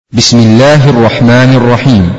بسم الله الرحمن الرحيم.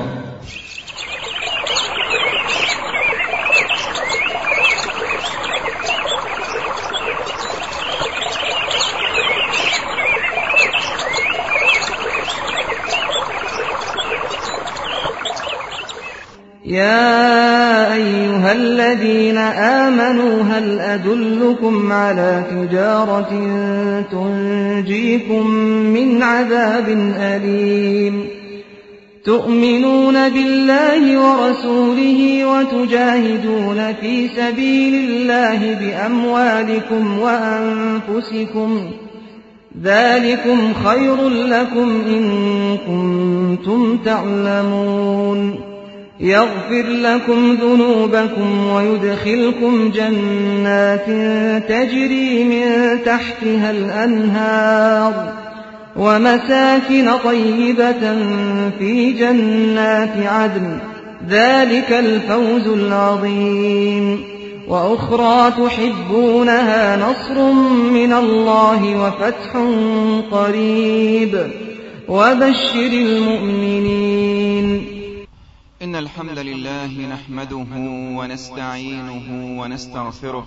يا أيها الذين آمنوا هل أدلكم على تجارة تنجيكم من عذاب أليم تؤمنون بالله ورسوله وتجاهدون في سبيل الله بأموالكم وأنفسكم ذلكم خير لكم إن كنتم تعلمون يغفر لكم ذنوبكم ويدخلكم جنات تجري من تحتها الأنهار ومساكن طيبة في جنات عدن ذلك الفوز العظيم وأخرى تحبونها نصر من الله وفتح قريب وبشر المؤمنين. إن الحمد لله نحمده ونستعينه ونستغفره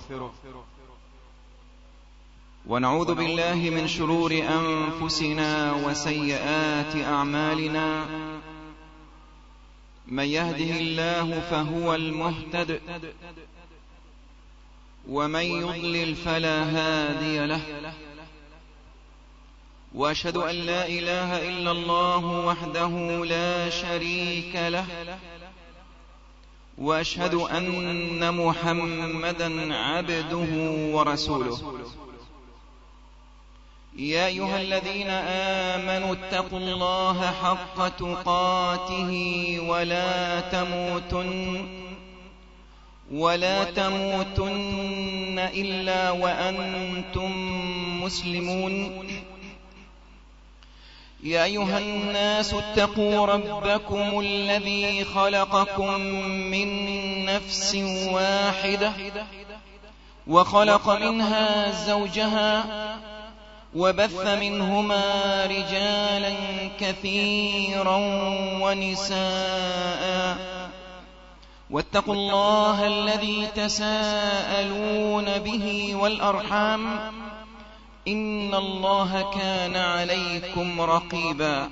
ونعوذ بالله من شرور أنفسنا وسيئات أعمالنا من يهده الله فهو المهتد ومن يضلل فلا هادي له وأشهد أن لا إله إلا الله وحده لا شريك له وأشهد أن محمدا عبده ورسوله. يا أيها الذين آمنوا اتقوا الله حق تقاته ولا تموتن إلا وأنتم مسلمون. يا أيها الناس اتقوا ربكم الذي خلقكم من نفس واحدة وخلق منها زوجها وبث منهما رجالا كثيرا ونساء واتقوا الله الذي تساءلون به والأرحام إن الله كان عليكم رقيبا.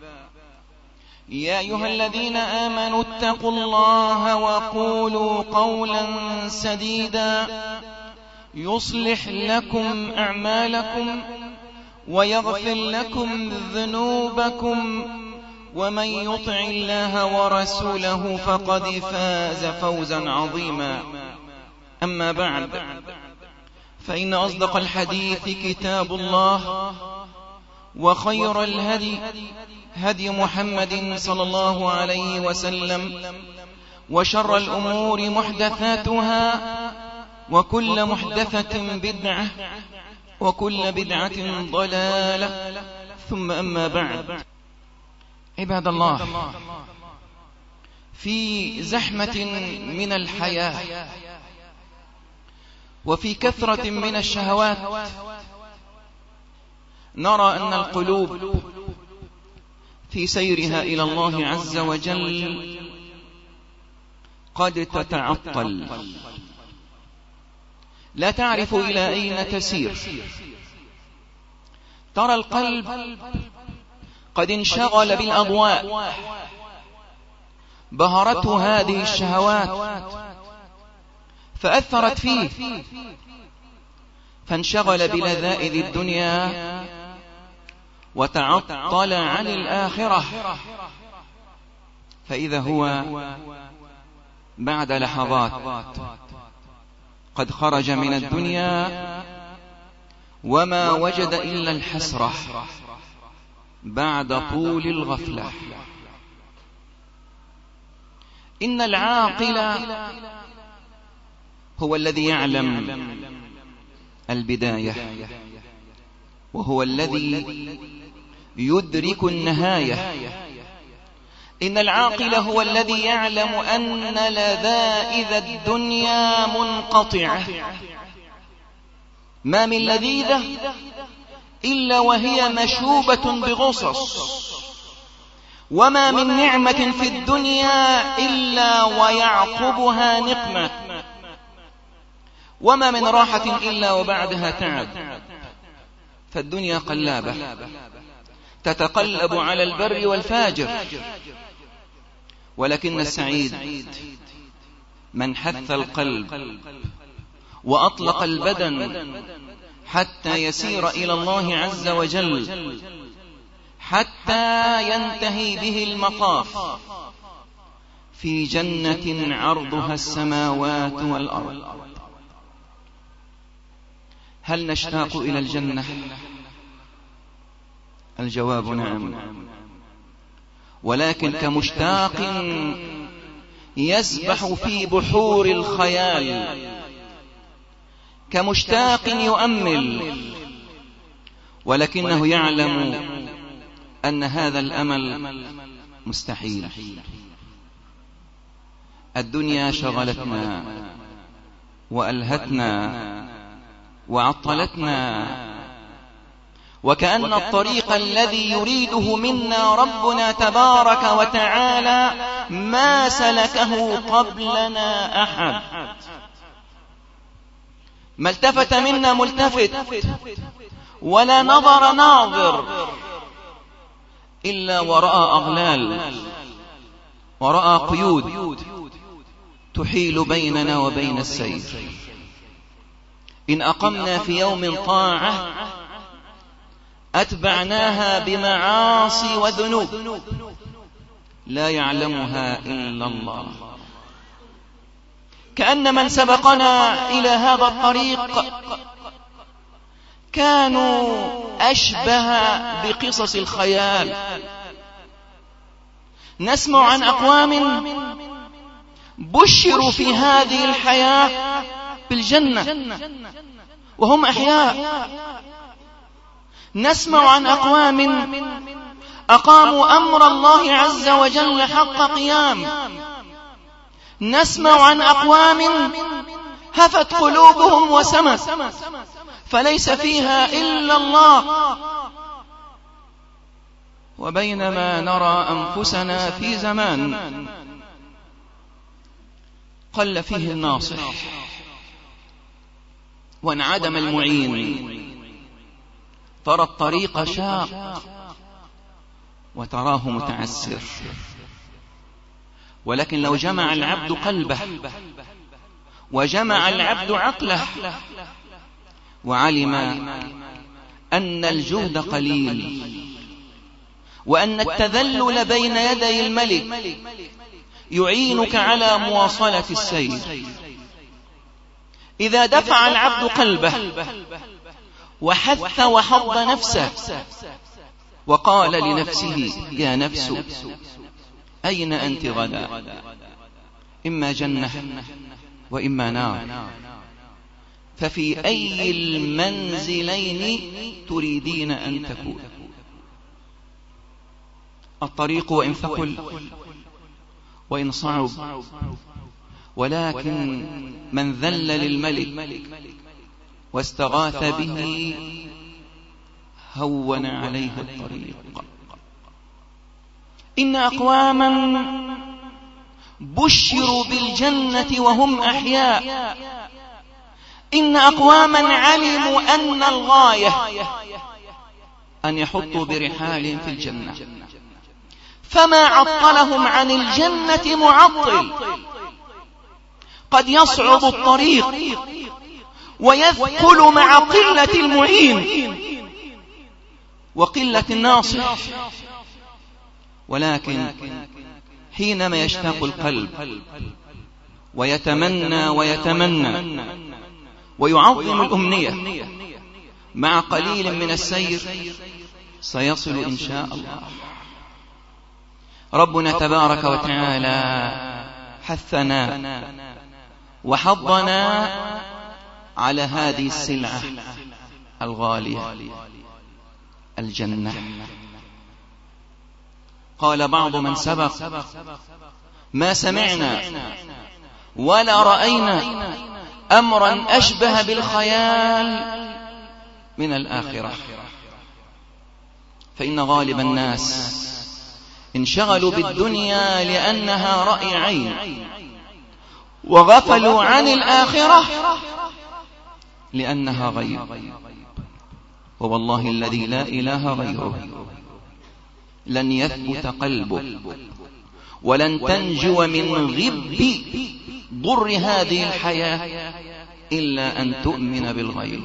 يا أيها الذين آمنوا اتقوا الله وقولوا قولا سديدا يصلح لكم أعمالكم ويغفر لكم ذنوبكم ومن يطع الله ورسوله فقد فاز فوزا عظيما. أما بعد فإن أصدق الحديث كتاب الله وخير الهدي هدي محمد صلى الله عليه وسلم وشر الأمور محدثاتها وكل محدثة بدعة وكل بدعة ضلالة ثم أما بعد. عباد الله، في زحمة من الحياة وفي كثرة من الشهوات نرى أن القلوب في سيرها إلى الله عز وجل قد تتعطل، لا تعرف إلى أين تسير. ترى القلب قد انشغل بالأضواء، بهرته هذه الشهوات فأثرت فيه فانشغل بلذائذ الدنيا وتعطل عن الآخرة، فإذا هو بعد لحظات قد خرج من الدنيا وما وجد إلا الحسرة بعد طول الغفلة. إن العاقل هو الذي يعلم البداية وهو الذي يدرك النهاية. إن العاقل هو الذي يعلم أن لذائذ الدنيا منقطعة، ما من لذيذة إلا وهي مشوبة بغصص، وما من نعمة في الدنيا إلا ويعقبها نقمة، وما من راحة إلا وبعدها تعب. فالدنيا قلابة تتقلب على البر والفاجر، ولكن السعيد من حث القلب وأطلق البدن حتى يسير إلى الله عز وجل، حتى ينتهي به المطاف في جنة عرضها السماوات والأرض. هل نشتاق إلى الجنة؟ الجواب نعم، ولكن كمشتاق يسبح في بحور الخيال، كمشتاق يؤمل، ولكنه يعلم أن هذا الأمل مستحيل. الدنيا شغلتنا وألهتنا وعطلتنا، وكأن الطريق الذي يريده منا ربنا تبارك وتعالى ما سلكه قبلنا أحد. ما التفت منا ملتفت ولا نظر ناظر إلا ورأى أغلال ورأى قيود تحيل بيننا وبين السير. إن أقمنا في يوم طاعة أتبعناها بمعاصي وذنوب لا يعلمها إلا الله. كأن من سبقنا إلى هذا الطريق كانوا أشبه بقصص الخيال. نسمع عن أقوام بشروا في هذه الحياة بالجنة وهم أحياء. نسمع عن أقوام أقاموا أمر الله عز وجل حق قيام. نسمع عن أقوام هفت قلوبهم وسمت فليس فيها إلا الله، وبينما نرى أنفسنا في زمان قل فيه الناصح وانعدم المعين، ترى الطريق شاق وتراه متعسر. ولكن لو جمع العبد قلبه وجمع العبد عقله وعلم أن الجهد قليل وأن التذلل بين يدي الملك يعينك على مواصلة السير، إذا دفع العبد قلبه وحث وحض نفسه وقال لنفسه يا نفس أين أنت غدا؟ إما جنة وإما نار، ففي أي المنزلين تريدين أن تكون؟ الطريق وإن ثقل وإن صعب، ولكن من ذل للملك واستغاث به هون عليه الطريق. إن أقواما بشروا بالجنة وهم أحياء. إن أقواما علموا أن الغاية أن يحطوا برحالهم في الجنة، فما عطلهم عن الجنة معطل. قد يصعب الطريق ويثقل مع قلة المعين وقلة الناصح، ولكن حينما يشتاق القلب ويتمنى ويعظم الأمنية مع قليل من السير سيصل إن شاء الله. ربنا تبارك وتعالى حثنا وحضنا على هذه السلعة الغالية الجنة. قال بعض من سبق ما سمعنا ولا رأينا أمرا أشبه بالخيال من الآخرة. فإن غالب الناس انشغلوا بالدنيا لأنها رأي عين، وغفلوا عن الآخرة لأنها غيب. ووالله الذي لا إله غيره لن يثبت قلبه ولن تنجو من غب ضر هذه الحياة إلا أن تؤمن بالغيب.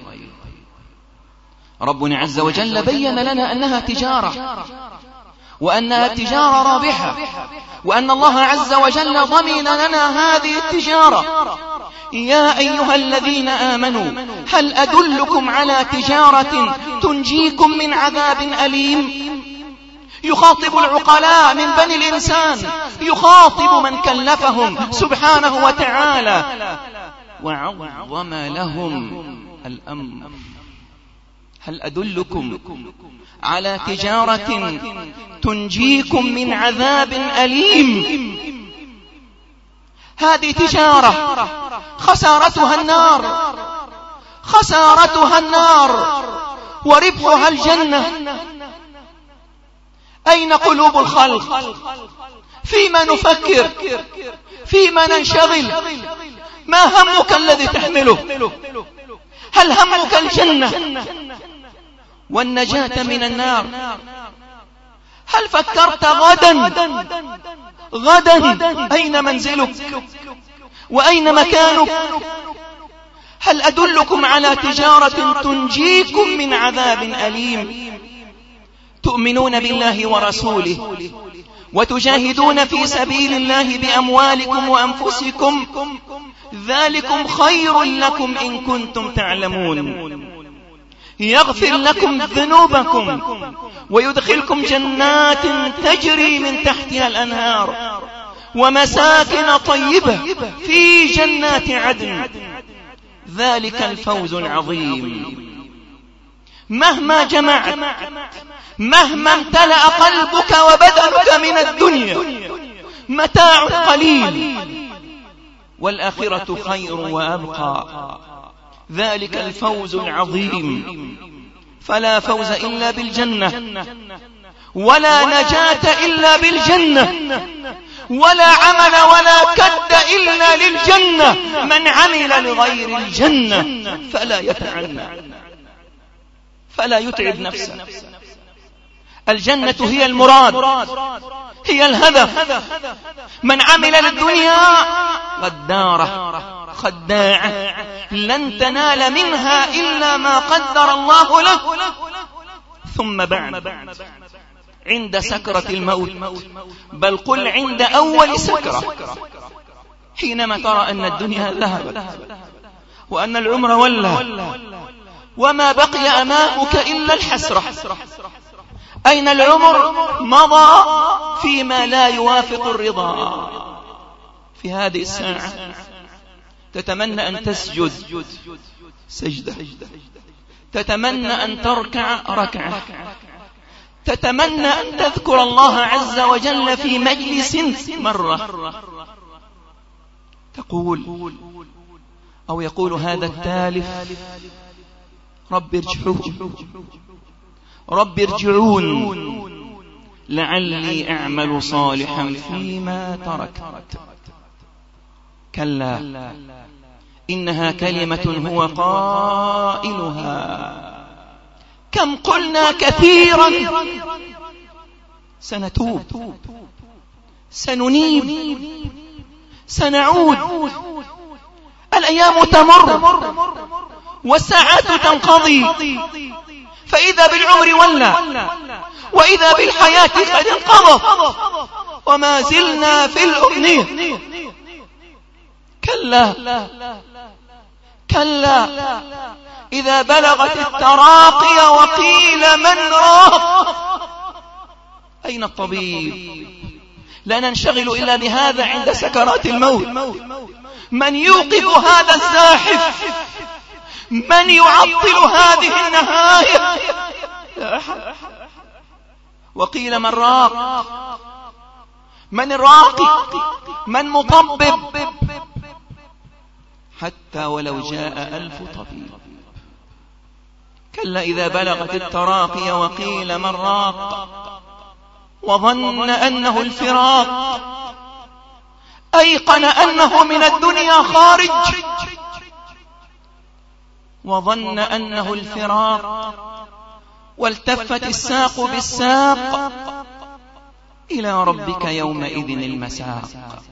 ربنا عز وجل بين لنا أنها تجارة، وأنها تجارة رابحة، وأن الله عز وجل ضمن لنا هذه التجارة. يا أيها الذين آمنوا هل أدلكم على تجارة تنجيكم من عذاب أليم؟ يخاطب العقلاء من بني الإنسان، يخاطب من كلفهم سبحانه وتعالى وعظم لهم الأمر. هل أدلكم على تجارة تنجيكم من عذاب أليم؟ هذه تجارة خسارتها النار، خسارتها النار وربحها الجنة. أين قلوب الخلق؟ فيما نفكر؟ فيما ننشغل؟ ما همك الذي تحمله؟ هل همك الجنة والنجاة من النار؟ هل فكرت غدا أين منزلك وأين مكانك؟ هل أدلكم على تجارة تنجيكم من عذاب أليم؟ تؤمنون بالله ورسوله وتجاهدون في سبيل الله بأموالكم وأنفسكم، ذلكم خير لكم إن كنتم تعلمون. يغفر لكم ذنوبكم ويدخلكم جنات تجري من تحتها الأنهار ومساكن طيبة في جنات عدن، ذلك الفوز العظيم. مهما جمعت، مهما امتلأ قلبك وبدنك من الدنيا، متاع قليل، والآخرة خير وأبقى، ذلك الفوز العظيم. فلا فوز إلا بالجنة، ولا نجاة إلا بالجنة، ولا عمل ولا كد إلا للجنة. من عمل لغير الجنة فلا يتعنى، فلا يتعب نفسه. الجنة هي المراد، هي الهدف. من عمل للدنيا غدارة خداعة لن تنال منها إلا ما قدر الله له. ثم بعد عند سكرة الموت، بل قل عند أول سكرة، حينما ترى أن الدنيا ذهبت وأن العمر ولى وما بقي أمامك إلا الحسرة. أين العمر؟ مضى فيما لا يوافق الرضا. في هذه الساعة تتمنى أن تسجد سجدة، تتمنى أن تركع ركعة، تتمنى أن تذكر الله عز وجل في مجلس مرة. تقول أو يقول هذا التالف: رب ارجعون لعلي أعمل صالحا فيما تركت. كلا إنها كلمة هو قائلها، كم قلنا كثيرا سنتوب سننيب سنعود. الأيام تمر والساعات تنقضي، فإذا بالعمر ولى وإذا بالحياة قد انقضت وما زلنا في الأمنية. كلا إذا بلغت التراقي وقيل من راق أين الطبيب؟ لا ننشغل إلا بهذا عند سكرات الموت. من يوقف هذا الزاحف؟ من يعطل هذه النهاية؟ لا أحد. وقيل من راق، من الراقي؟ من مطبب؟ حتى ولو جاء 1000 طبيب. كلا إذا بلغت التراقي وقيل من راق وظن أنه الفراق، أيقن أنه من الدنيا خارج، وظن أنه الفراق، والتفت الساق بالساق، إلى ربك يومئذ المساق.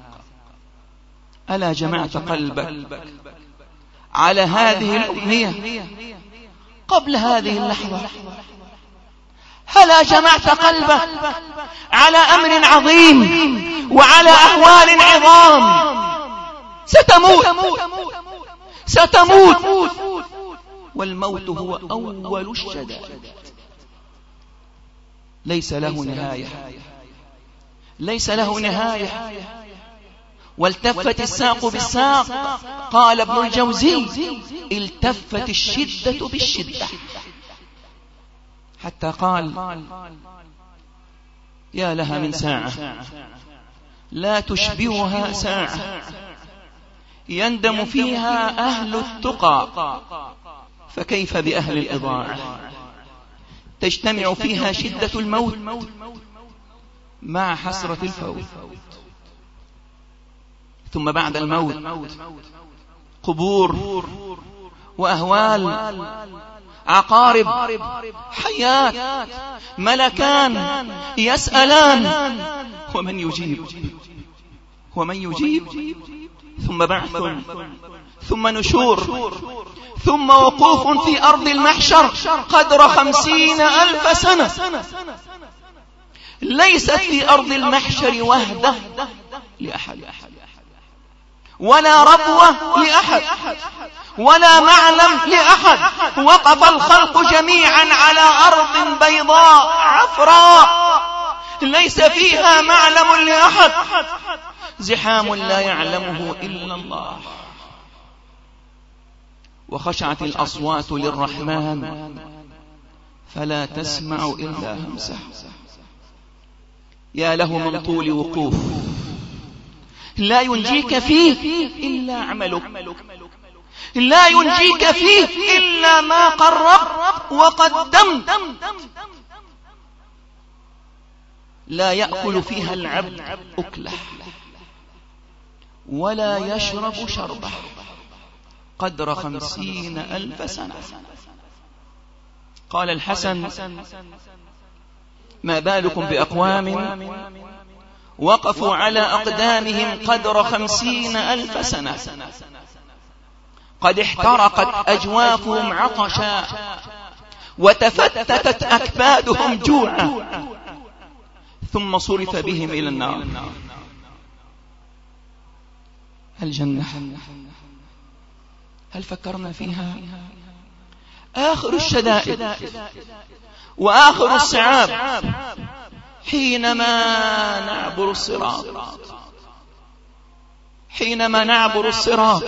ألا جمعت قلبك على هذه الأمنية قبل هذه اللحظة؟ هلا جمعت قلبك على أمر عظيم وعلى أهوال عظام؟ ستموت، والموت هو أول الشدائد، ليس له نهاية. والتفت الساق بالساق. قال ابن الجوزي: التفت الشدة بالشدة، حتى قال: يا لها من ساعة لا تشبهها ساعة يندم فيها أهل التقى، فكيف بأهل الإضاعة؟ تجتمع فيها شدة الموت مع حسرة الفوت، ثم بعد الموت قبور وأهوال، عقارب، حيات، ملكان يسألان، ومن يجيب، ثم بعث، ثم نشور، ثم وقوف في أرض المحشر قدر 50,000 سنة، ليست في أرض المحشر وهدة لأحد، ولا ربوة لأحد، ولا معلم لأحد. وقف الخلق جميعا على أرض بيضاء عفراء ليس فيها معلم لأحد، زحام لا يعلمه إلا الله. وخشعت الأصوات للرحمن فلا تسمع إلا همسه. يا له من طول وقوف لا ينجيك فيه إلا عملك، لا ينجيك فيه إلا ما قربت وقدمت. لا يأكل فيها العبد أكله ولا يشرب شربه قدر 50,000 سنة. قال الحسن: ما بالكم بأقوام وقفوا على أقدامهم قدر 50,000 سنة، قد احترقت أجوافهم عطشا وتفتتت أكبادهم جوعا، ثم صرف بهم إلى النار. الجنة هل فكرنا فيها؟ آخر الشدائد وآخر الصعاب حينما نعبر الصراط.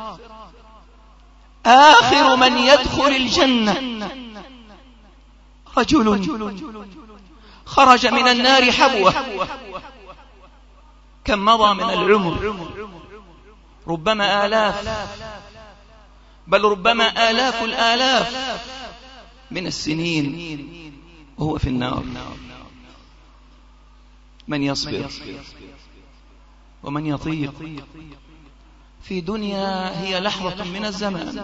آخر من يدخل الجنة رجل خرج من النار حبوة. كم مضى من العمر؟ ربما آلاف، بل ربما آلاف الآلاف من السنين وهو في النار. من يصبر ومن يطيق في دنيا هي لحظة من الزمان،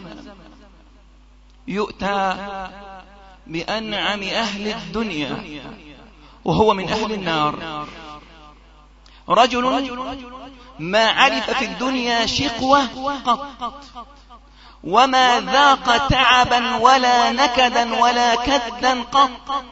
يؤتى بأنعم أهل الدنيا وهو من أهل النار. رجل ما عرف في الدنيا شقوة قط، وما ذاق تعبا ولا نكدا ولا كدا قط.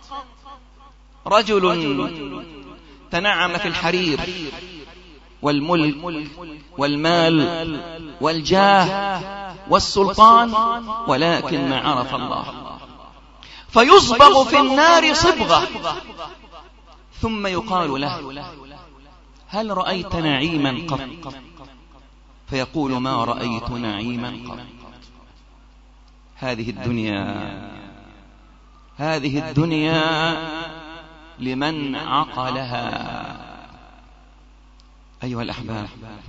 رجل تنعم في الحرير والملك والمال والجاه والسلطان، ولكن ما عرف الله، فيصبغ في النار صبغة، ثم يقال له: هل رأيت نعيما قط؟ فيقول: ما رأيت نعيما قط. هذه الدنيا لمن عقلها. أيها الأحباب،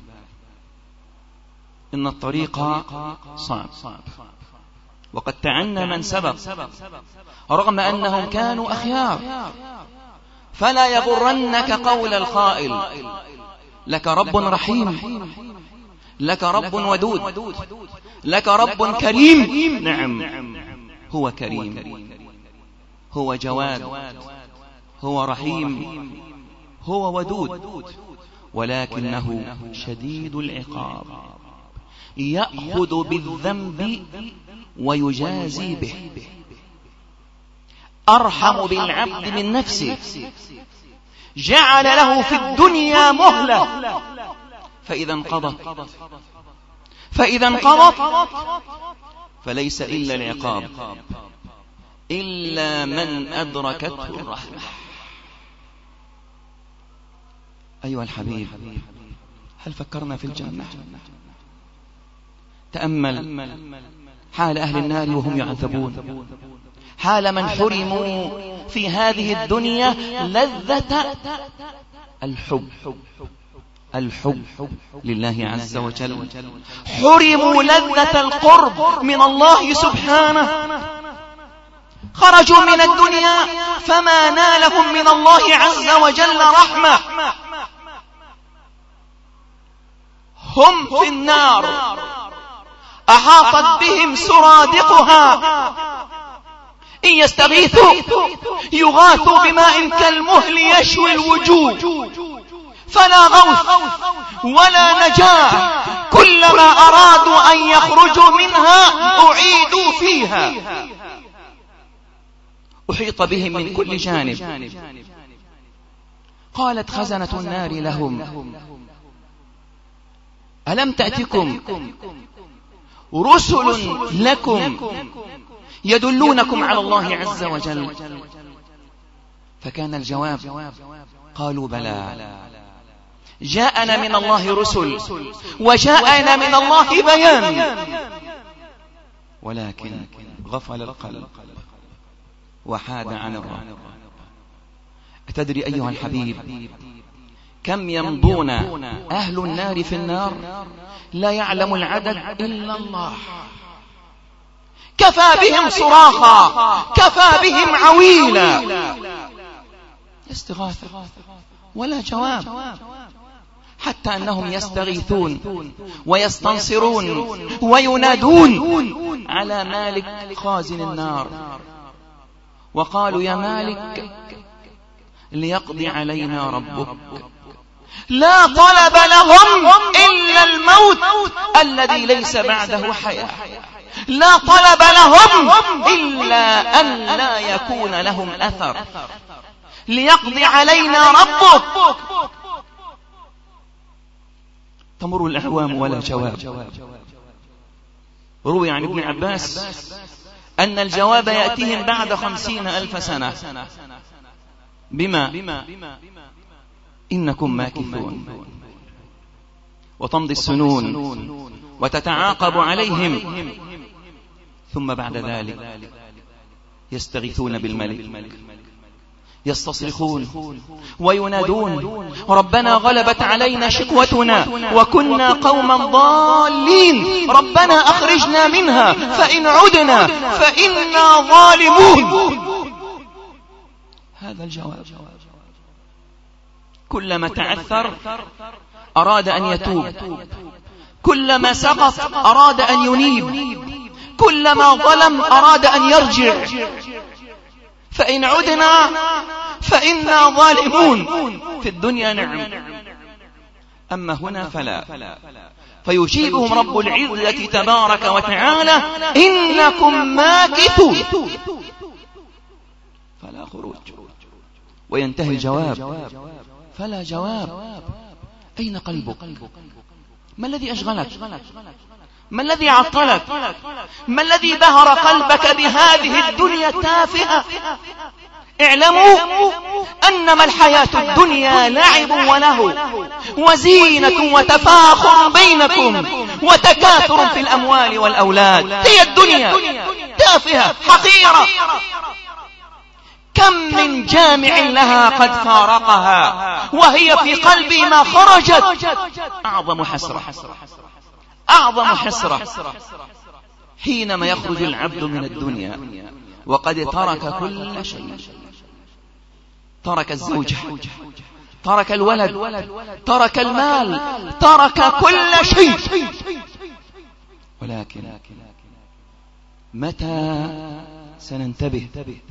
إن الطريق صعب، وقد تعنى من سبق رغم أنهم كانوا أخيار، فلا يغرنك قول القائل. لك رب رحيم، لك رب ودود، لك رب كريم. نعم، هو كريم، هو جواد، هو رحيم، هو ودود، ولكنه شديد العقاب، يأخذ بالذنب ويجازي به. أرحم بالعبد من نفسه، جعل له في الدنيا مهلة، فإذا انقضت فليس إلا العقاب، إلا من أدركته الرحمة. أيها الحبيب، هل فكرنا في الجنة؟ تأمل حال أهل النار وهم يعذبون، حال من حرموا في هذه الدنيا لذة الحب لله عز وجل، حرموا لذة القرب من الله سبحانه، خرجوا من الدنيا فما نالهم من الله عز وجل رحمة، هم في النار أحاطت بهم سرادقها، إن يستغيثوا يغاثوا بماء كالمهل يشوي الوجوه، فلا غوث ولا نجاة، كلما أرادوا أن يخرجوا منها أعيدوا فيها، أحيط بهم من كل جانب. قالت خزنة النار لهم: ألم تأتكم رسل لكم يدلونكم على الله عز وجل؟ فكان الجواب: قالوا بلى، جاءنا من الله رسل وجاءنا من الله بيان، ولكن غفل القلب وحاد عن الرب. أتدري أيها الحبيب كم يمضون أهل النار في النار لا يعلم العدد إلا الله؟ كفى بهم صراخا، كفى بهم عويلا، استغاثة ولا جواب، حتى أنهم يستغيثون ويستنصرون وينادون على مالك خازن النار، وقالوا: يا مالك ليقضي علينا ربك. لا طلب لهم إلا الموت الذي ليس بعده حياة، لا طلب لهم إلا أن لا يكون لهم أثر، ليقضي علينا ربك. تمر الأعوام ولا جواب. روي عن ابن عباس أن الجواب يأتيهم بعد 50,000 سنة. بما إنكم ماكثون، وتمضي السنون وتتعاقب عليهم، ثم بعد ذلك يستغيثون بالملك، يستصرخون وينادون: ربنا غلبت علينا شقوتنا وكنا قوما ضالين، ربنا أخرجنا منها فإن عدنا فإنا ظالمون. هذا الجواب. كلما تعثر أراد أن يتوب، كلما سقط أراد أن ينيب، كلما ظلم أراد أن يرجع، فإن عدنا فإنا ظالمون. في الدنيا نعم، أما هنا فلا. فيجيبهم رب العزة تبارك وتعالى: إنكم ماكثون، فلا خروج. وينتهي الجواب: فلا جواب. أين قلبك؟ ما الذي أشغلك؟ ما الذي عطلك؟ ما الذي بهر قلبك بهذه الدنيا التافهة؟ اعلموا أنما الحياة الدنيا لعب ولهو وزينة وتفاخر بينكم وتكاثر في الأموال والأولاد. هي الدنيا تافهة حقيرة، كم من جامع لها قد فارقها وهي في قلبي ما خرجت. أعظم حسرة حينما يخرج العبد من الدنيا وقد ترك كل شيء. ترك الزوجة، ترك الولد، ترك المال، ترك كل شيء. ولكن متى سننتبه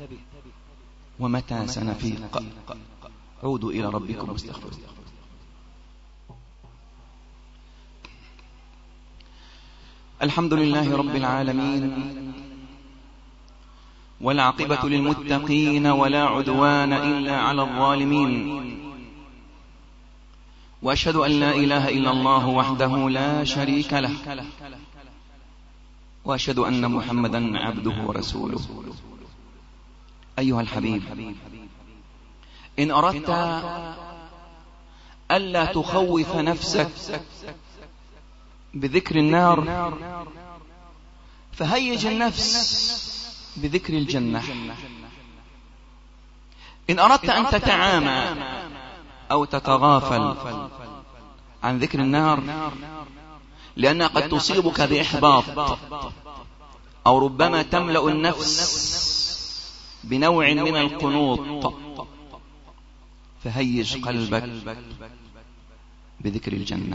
ومتى سنفيق؟ عودوا إلى ربكم واستغفروا. الحمد لله رب العالمين، والعاقبة للمتقين، ولا عدوان إلا على الظالمين. وأشهد أن لا إله إلا الله وحده لا شريك له، وأشهد أن محمدا عبده ورسوله. أيها الحبيب، إن أردت ألا تخوف نفسك بذكر النار فهيج النفس بذكر الجنة. إن أردت أن تتعامى أو تتغافل عن ذكر النار لأنها قد تصيبك بإحباط، أو ربما تملأ النفس بنوع من القنوط، فهيج قلبك بذكر الجنة.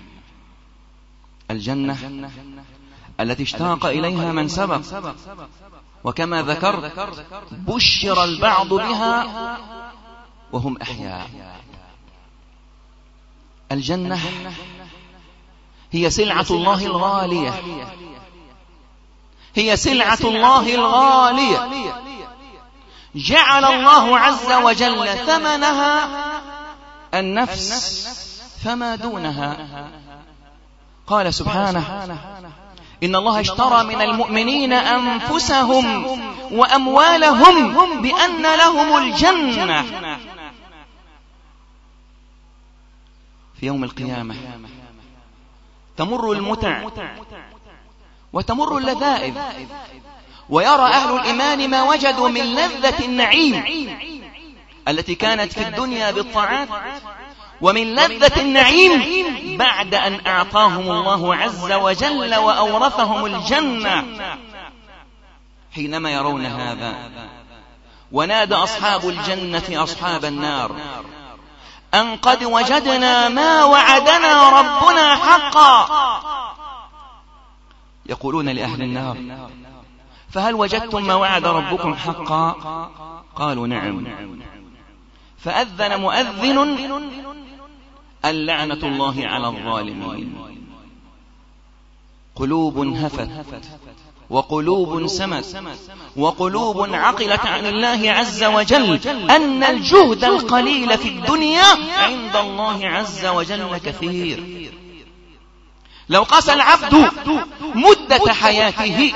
الجنة التي اشتاق إليها من سبق، وكما ذكرت بشر البعض بها وهم أحياء. الجنة هي سلعة الله الغالية، هي سلعة الله الغالية، جعل الله عز وجل ثمنها النفس فما دونها. قال سبحانه: إن الله اشترى من المؤمنين أنفسهم وأموالهم بأن لهم الجنة. في يوم القيامة تمر المتع وتمر اللذائذ، ويرى أهل الإيمان ما وجدوا من لذة النعيم التي كانت في الدنيا بالطاعات، ومن لذة النعيم بعد أن أعطاهم الله عز وجل وأورثهم الجنة. حينما يرون هذا ونادى أصحاب الجنة أصحاب النار أن قد وجدنا ما وعدنا ربنا حقا، يقولون لأهل النار: فهل وجدتم ما وعد ربكم حقا؟ قالوا: نعم. فأذن مؤذن: اللعنة الله على الظالمين. قلوب هفت، وقلوب سمت، وقلوب عقلت عن الله عز وجل أن الجهد القليل في الدنيا عند الله عز وجل كثير. لو قاس العبد مدة حياته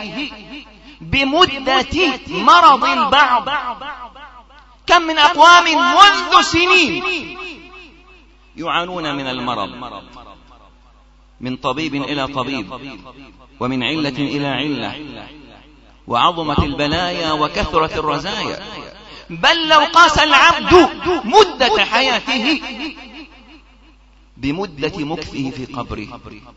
بمدة مرض البعض، كم من أقوام منذ سنين يعانون من المرض، من طبيب إلى طبيب، ومن علة إلى علة، وعظمت البلايا وكثرت الرزايا. بل لو قاس العبد مدة حياته بمدة مكثه في قبره،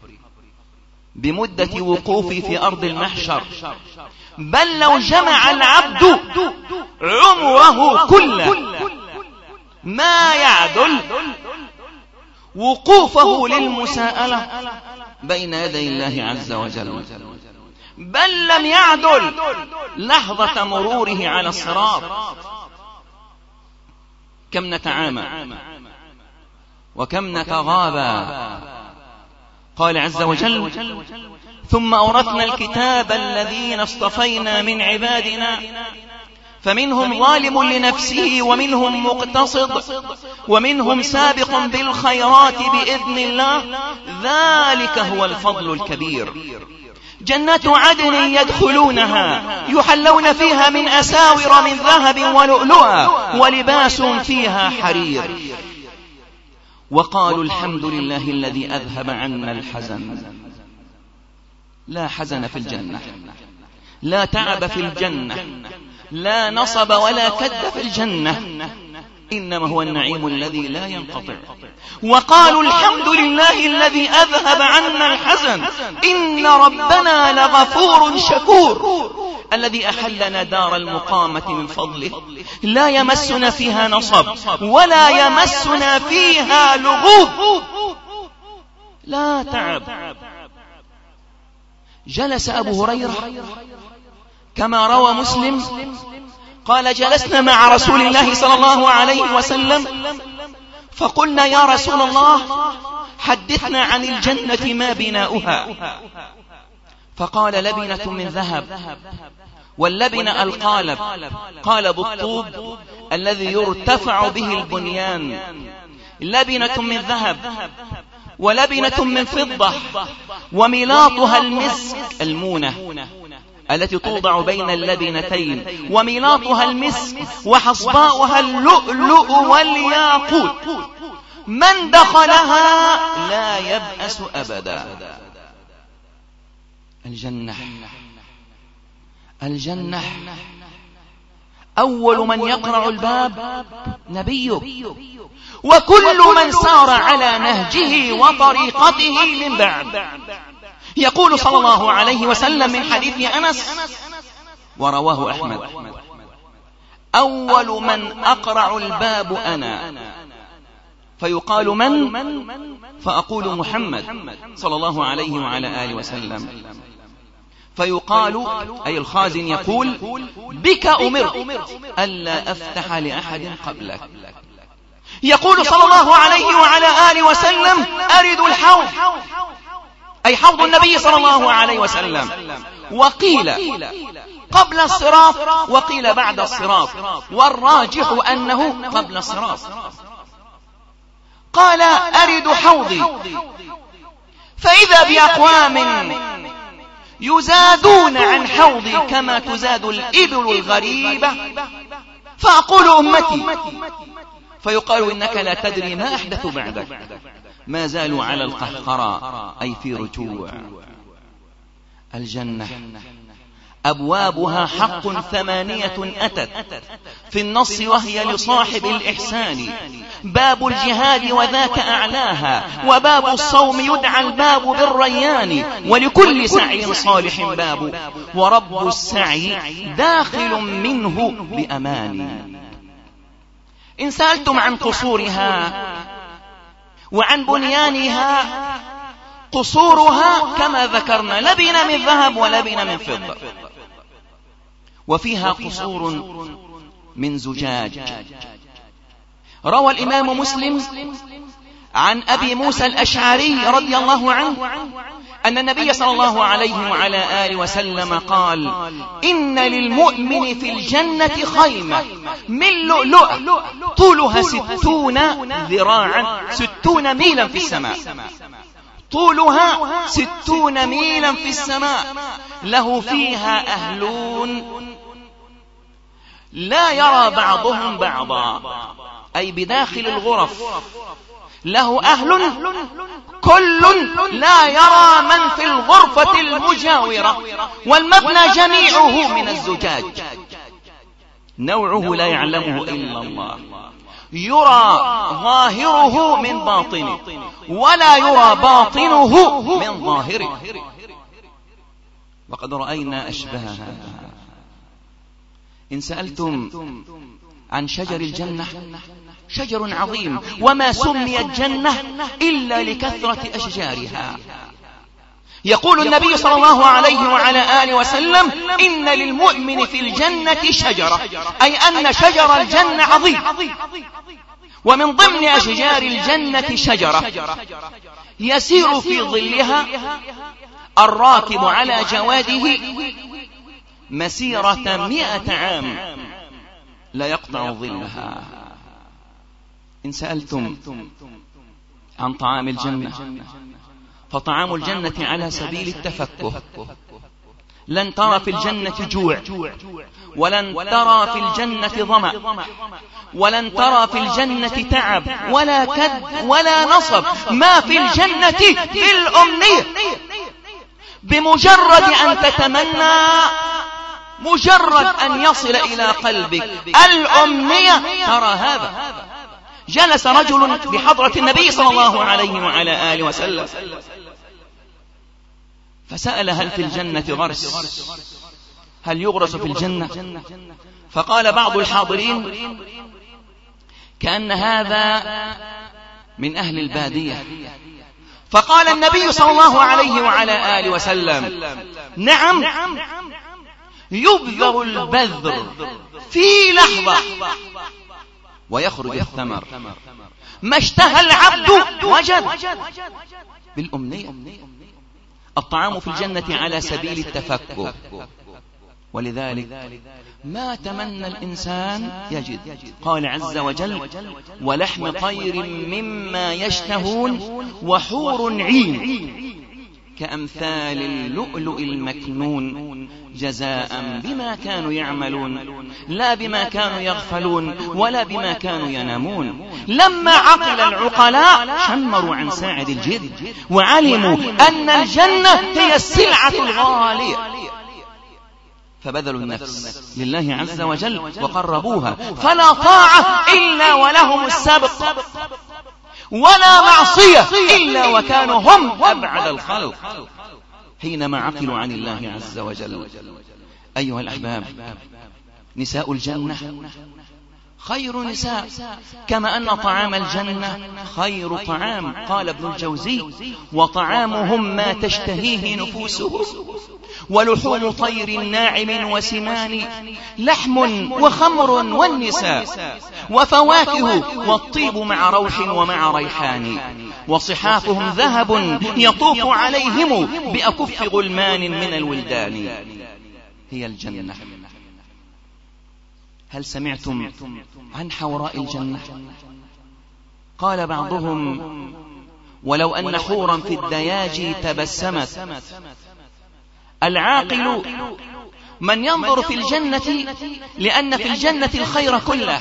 بمدة وقوفه في أرض المحشر، بل لو جمع العبد عمره كله ما يعدل وقوفه للمساءلة بين يدي الله عز وجل، بل لم يعدل لحظة مروره على الصراط. كم نتعامى وكم نتغابى. قال عز وجل: ثم أورثنا الكتاب الذين اصطفينا من عبادنا فمنهم ظالم لنفسه ومنهم مقتصد ومنهم سابق بالخيرات بإذن الله، ذلك هو الفضل الكبير. جنات عدن يدخلونها يحلون فيها من أساور من ذهب ولؤلؤا ولباس فيها حرير. وقالوا: الحمد لله الذي أذهب عنا الحزن. لا حزن في الجنة، لا تعب في الجنة، لا نصب ولا كد في الجنة، إنما هو النعيم الذي لا ينقطع. وقالوا: الحمد لله الذي أذهب عنا الحزن إن ربنا لغفور شكور. الذي أحلنا دار المقامة من فضله لا يمسنا فيها نصب ولا يمسنا فيها لغوب، لا تعب. جلس أبو هريرة كما روى مسلم قال: جلسنا مع رسول الله صلى الله عليه وسلم فقلنا: يا رسول الله، حدثنا عن الجنة ما بناؤها. فقال: لبنة من ذهب، واللبنة القالب، قالب الطوب الذي يرتفع به البنيان، لبنة من ذهب ولبنة من فضة، وميلاطها المسك، المونة التي توضع بين اللبنتين، وميلاطها المسك، وحصباؤها اللؤلؤ والياقوت، من دخلها لا يبأس أبدا. الجنة أول من يقرع الباب نبيه، وكل من سار على نهجه وطريقته من بعد. يقول صلى الله عليه وسلم من حديث أنس ورواه أحمد: أول من أقرع الباب أنا، فيقال من؟ فأقول محمد صلى الله عليه وعلى آله وسلم، فيقال أي الخازن يقول: بك أمرت ألا أفتح لأحد قبلك. يقول صلى الله عليه وعلى آله وسلم: أرد الحوض، أي حوض النبي صلى الله عليه وسلم. وقيل قبل الصراط وقيل بعد الصراط، والراجح أنه قبل الصراط. قال: أرد حوضي، فإذا بأقوام يزادون عن حوضي كما تزاد الإبل الغريبة، فأقول: أمتي، فيقال: إنك لا تدري ما أحدث بعدك. ما زالوا على القهقرى، أي في رجوع. الجنة أبوابها حق 8 أتت في النص، وهي لصاحب الإحسان: باب الجهاد وذاك أعلاها، وباب الصوم يدعى الباب بالريان، ولكل سعي صالح باب، ورب السعي داخل منه بأمان. إن سألتم عن قصورها وعن بنيانها، قصورها كما ذكرنا لبنة من ذهب ولبنة من فضة، وفيها قصور من زجاج. روى الإمام مسلم عن أبي موسى الأشعري رضي الله عنه أن النبي صلى الله عليه وعلى آله وسلم قال: إن للمؤمن في الجنة خيمة من لؤلؤ طولها 60 ذراعا، 60 ميلا في السماء، طولها 60 ميلا في السماء، له فيها أهلون لا يرى بعضهم بعضا، أي بداخل الغرف له أهل كل لا يرى من في الغرفة المجاورة، والمبنى جميعه من الزجاج، نوعه لا يعلمه إلا الله، يرى ظاهره من باطنه ولا يرى باطنه من ظاهره. وقد رأينا أشبه هذا. إن سألتم عن شجر الجنة، شجر عظيم، وما سميت جنة إلا لكثرة أشجارها. يقول النبي صلى الله عليه وعلى آله وسلم: إن للمؤمن في الجنة شجرة، أي أن شجر الجنة عظيم، ومن ضمن أشجار الجنة شجرة يسير في ظلها الراكب على جواده مسيرة 100 عام لا يقطع ظلها. إن سألتم عن طعام الجنة، فطعام الجنة على سبيل التفكه، لن ترى في الجنة جوع، ولن ترى في الجنة ظمأ، ولن ترى في الجنة تعب ولا كد ولا نصب. ما في الجنة في الأمنية، بمجرد أن تتمنى، مجرد أن يصل إلى قلبك الأمنية ترى هذا. جلس رجل بحضرة النبي صلى الله عليه وعلى آله وسلم، فسأل: هل في الجنة غرس؟ هل يغرس في الجنة؟ فقال بعض الحاضرين كأن هذا من أهل البادية. فقال النبي صلى الله عليه وعلى آله وسلم نعم، يبذر البذر في لحظة ويخرج الثمر، ما اشتهى العبد وجد بالأمنية. الطعام في الجنة على سبيل التفكه، ولذلك ما تمنى الإنسان يجد. قال عز وجل ولحم طير مما يشتهون وحور عين كأمثال اللؤلؤ المكنون جزاء بما كانوا يعملون لا بما كانوا يغفلون ولا بما كانوا ينامون. لما عقل العقلاء شمروا عن ساعد الجد وعلموا أن الجنة هي السلعة الغالية، فبذلوا النفس لله عز وجل وقربوها. فلا طاعة إلا ولهم السبق، ولا معصية إلا وكانوا هم أبعد الخلق حينما عقلوا عن الله عز وجل. أيها الأحباب، نساء الجنة خير نساء، كما أن طعام الجنة خير طعام. قال ابن الجوزي وطعامهم ما تشتهيه نفوسهم، ولحوم طير ناعم وسمان، لحم وخمر والنساء، وفواكه والطيب مع روح ومع ريحان، وصحافهم ذهب يطوف عليهم بأكف غلمان من الولدان. هي الجنة. هل سمعتم عن حوراء الجنة؟ قال بعضهم ولو أن حورا في الدياجي تبسمت. العاقل من ينظر في الجنة لأن في الجنة الخير كله،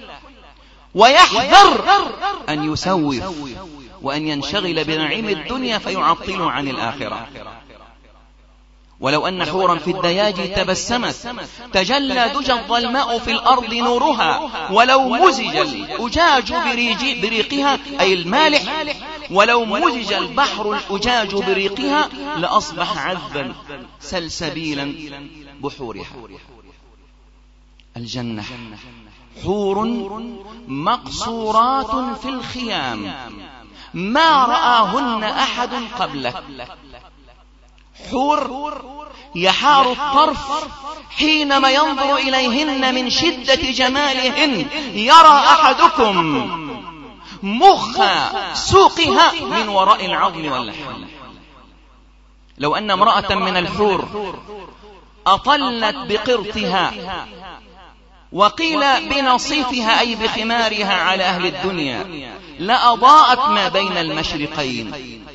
ويحذر أن يسوف وأن ينشغل بنعيم الدنيا فيعطل عن الآخرة. ولو أن حورا في الدياجي تبسمت تجلى دجى الظلماء في الأرض نورها، ولو مزج الأجاج بريقها أي المالح، ولو مزج البحر الأجاج بريقها لأصبح عذبا سلسبيلا بحورها. الجنة حور مقصورات في الخيام ما رآهن أحد قبلك. حور يحار الطرف حينما ينظر إليهن من شدة جمالهن، يرى أحدكم مخ سوقها من وراء العظم واللحم. لو أن امرأة من الحور أطلت بقرطها وقيل بنصيفها أي بخمارها على أهل الدنيا لأضاءت ما بين المشرقين،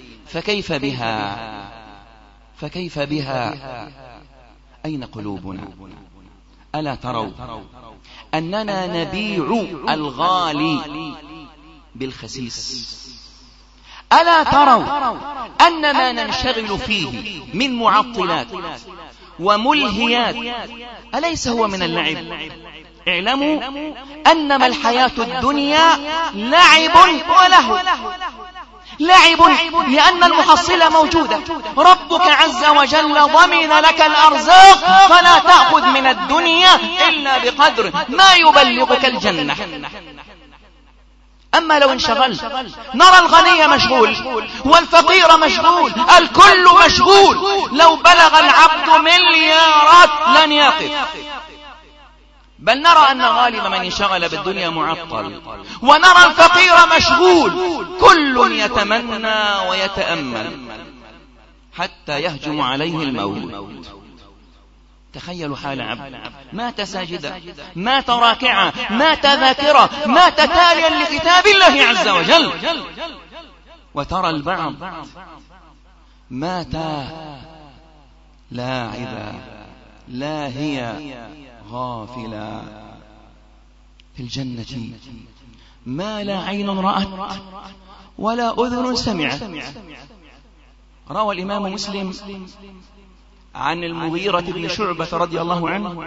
فكيف بها أين قلوبنا؟ ألا تروا أننا نبيع الغالي بالخسيس؟ ألا تروا أن ما ننشغل فيه من معطلات وملهيات أليس هو من اللعب؟ اعلموا أنما الحياة الدنيا لعب وله. لعب لأن المحصلة موجودة، ربك عز وجل ضمن لك الأرزاق، فلا تأخذ من الدنيا إلا بقدر ما يبلغك الجنة. أما لو انشغلت نرى الغني مشغول والفقير مشغول، الكل مشغول. لو بلغ العبد مليارات لن يقف، بل نرى أن غالب من انشغل بالدنيا معطل، ونرى الفقير مشغول، كل يتمنى ويتأمل حتى يهجم عليه الموت. تخيلوا حال عبد مات ساجدا، مات راكعا، مات ذاكرا، مات تاليا لكتاب الله عز وجل. وترى البعض مات لاعبا لاهيا غافلا. في الجنة ما لا عين رأت ولا أذن سمعت. روى الإمام مسلم عن المغيرة بن شعبة رضي الله عنه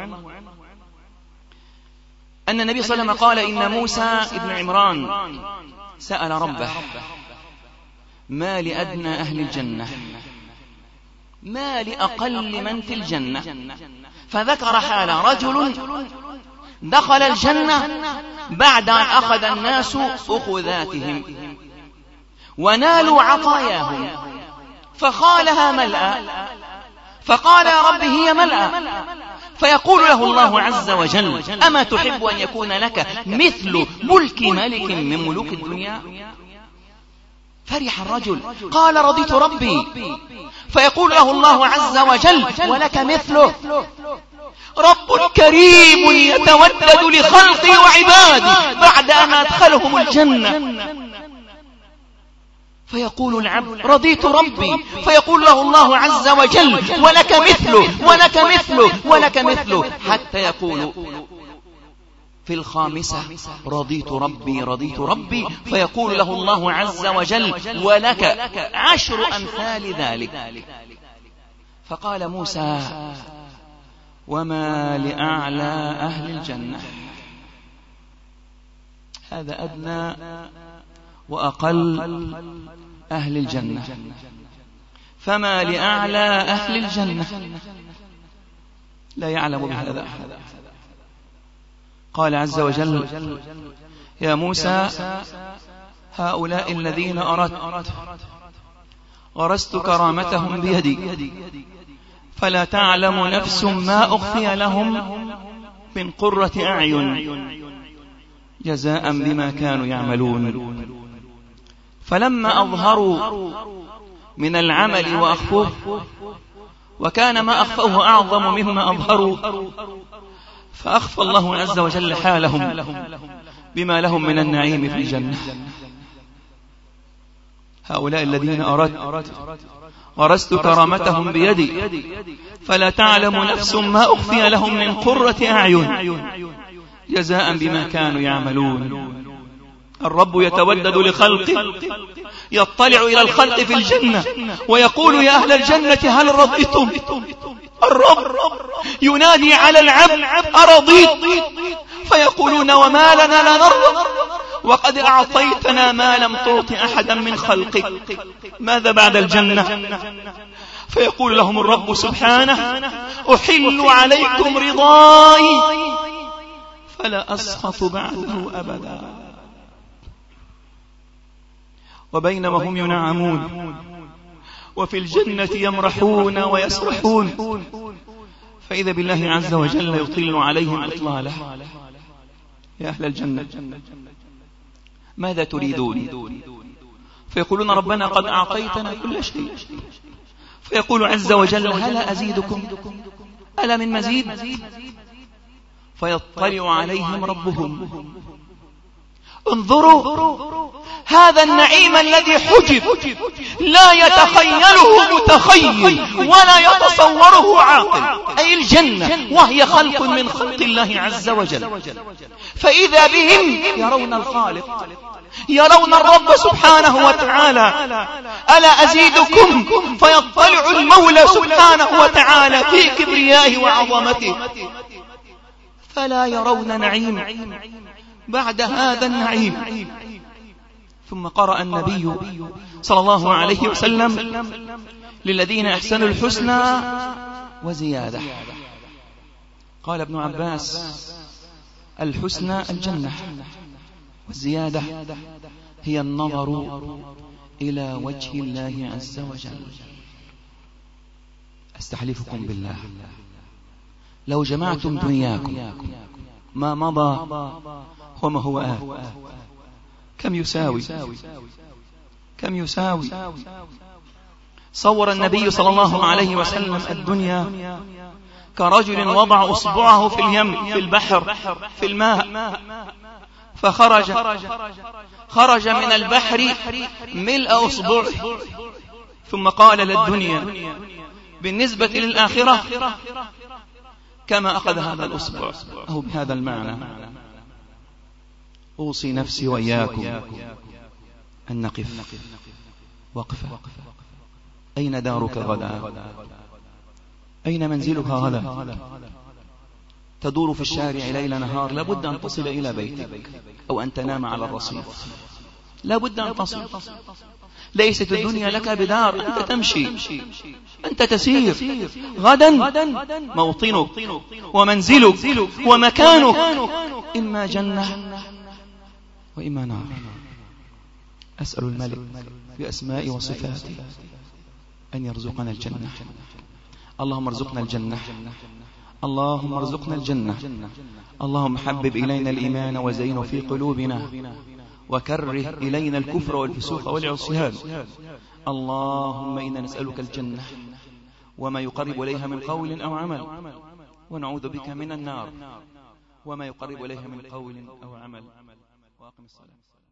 أن النبي صلى الله عليه وسلم قال إن موسى بن عمران سأل ربه ما لأدنى أهل الجنة، ما لأقل من في الجنة، فذكر حال رجل دخل الجنة بعد أن أخذ الناس أخذاتهم ونالوا عطاياهم، فخالها ملأ، فقال يا رب هي ملأ، فيقول له الله عز وجل أما تحب أن يكون لك مثل ملك ملك من ملوك الدنيا؟ فرح الرجل قال رضيت ربي، فيقول له الله عز وجل ولك مثله، رب كريم يتودد لخلقي وعبادي بعد أن أدخلهم الجنة. فيقول العبد رضيت ربي، فيقول له الله عز وجل ولك مثله ولك مثله ولك مثله، حتى يقول في الخامسة رضيت ربي رضيت ربي، فيقول له الله عز وجل ولك 10 أمثال ذلك. فقال موسى وما لأعلى أهل الجنة، هذا أدنى وأقل أهل الجنة، فما لأعلى أهل الجنة؟ لا يعلم بهذا أحد. قال عز وجل يا موسى هؤلاء الذين أردت غرست كرامتهم بيدي فلا تعلم نفس ما أخفي لهم من قرة أعين جزاء بما كانوا يعملون. فلما أظهروا من العمل وأخفوه، وكان ما أخفوه أعظم مما أظهروا، فأخفى الله عز وجل حالهم بما لهم من النعيم في الجنة. هؤلاء الذين أردت غرست كرامتهم بيدي فلا تعلم نفس ما أخفي لهم من قرة أعين جزاء بما كانوا يعملون. الرب يتودد لخلقه، يطلع إلى الخلق في الجنة ويقول يا أهل الجنة هل رضيتم؟ الرب ينادي على العبد أرضيت؟ فيقولون وما لنا لا نرضى وقد أعطيتنا ما لم تعط أحدا من خلقك، ماذا بعد الجنة؟ فيقول لهم الرب سبحانه أحل عليكم رضاي فلا أسخط بعده أبدا. وبينما هم ينعمون وفي الجنة يمرحون ويسرحون، فإذا بالله عز وجل يطل عليهم إطلاله. يا أهل الجنة ماذا تريدون؟ فيقولون ربنا قد أعطيتنا كل شيء. فيقول عز وجل هل أزيدكم؟ ألا من مزيد؟ فيطلع عليهم ربهم انظروا هذا النعيم الذي حجب لا يتخيله متخيل ولا يتصوره عاقل، أي الجنة، وهي خلق من خلق الله عز وجل. فإذا بهم يرون الخالق، يرون الرب سبحانه وتعالى. ألا أزيدكم؟ فيطلع المولى سبحانه وتعالى في كبريائه وعظمته فلا يرون نعيم بعد هذا النعيم. ثم قرأ النبي صلى الله عليه وسلم للذين أحسنوا الحسنى وزيادة. قال ابن عباس الحسنى الجنة، والزيادة هي النظر إلى وجه الله عز وجل. أستحلفكم بالله لو جمعتم دنياكم ما مضى وما هو آت كم يساوي؟ صور النبي صلى الله عليه وسلم الدنيا كرجل وضع أصبعه في اليم، في البحر، في الماء، خرج من البحر ملء أصبعه، ثم قال للدنيا بالنسبة للآخرة كما أخذ هذا الأصبع، أو بهذا المعنى. أوصي نفسي وإياكم أن نقف وقفة. أين دارك غدا؟ أين منزلك غدا؟ تدور في الشارع ليل نهار، لابد أن تصل إلى بيتك أو أن تنام على الرصيف، لابد أن تصل. ليست الدنيا لك بدار، أنت تمشي، أنت تسير، غدا موطنك ومنزلك ومكانك إما جنة وإما نار. أسأل الملك بأسمائي وصفاته أن يرزقنا الجنة. اللهم ارزقنا الجنة، اللهم ارزقنا الجنة. اللهم حبب إلينا الإيمان وزينه في قلوبنا، وكره إلينا الكفر والفسوق والعصيان. اللهم إنا نسألك الجنة وما يقرب إليها من قول أو عمل، ونعوذ بك من النار وما يقرب إليها من قول أو عمل. وأقم الصلاة.